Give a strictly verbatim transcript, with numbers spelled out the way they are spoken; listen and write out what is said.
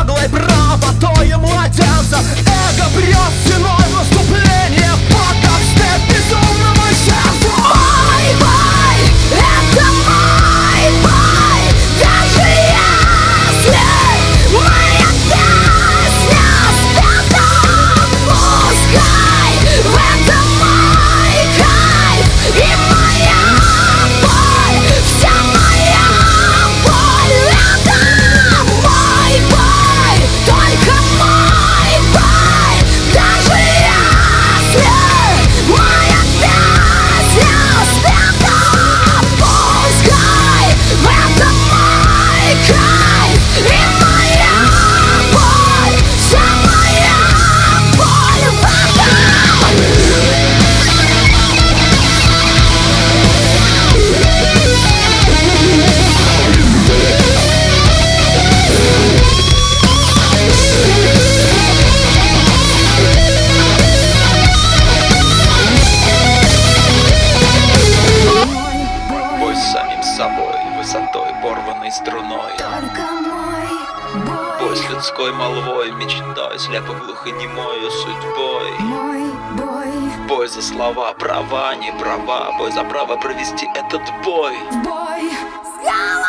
наглой правотой младенца. Эго брет стеной наступление под дабстеп безумного сердца. Мой бой, это мой бой, даже если моя песня спета, пускай в этом мой кайф и моя боль, вся моя боль. Это мой бой, только мой бой, даже если моя песня спета, пускай в этом мой кайф и моя боль, вся моя боль в этом. Бой с самим собой, высотой порванной струной. Только мой бой, Бой с людской молвой, мечтой, слепо глухонемою судьбой. мой бой, Бой за слова, права, не права. Бой за право провести этот бой. в бой с головой.